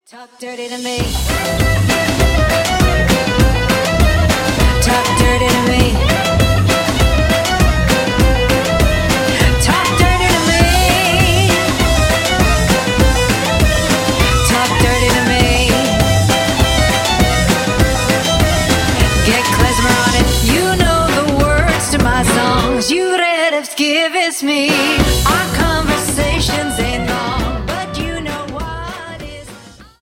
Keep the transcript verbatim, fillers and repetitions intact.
Talk dirty to me. Talk dirty to me. Talk dirty to me. Talk dirty to me. Get klezmer on it. You know the words to my songs. You read if give it's me. I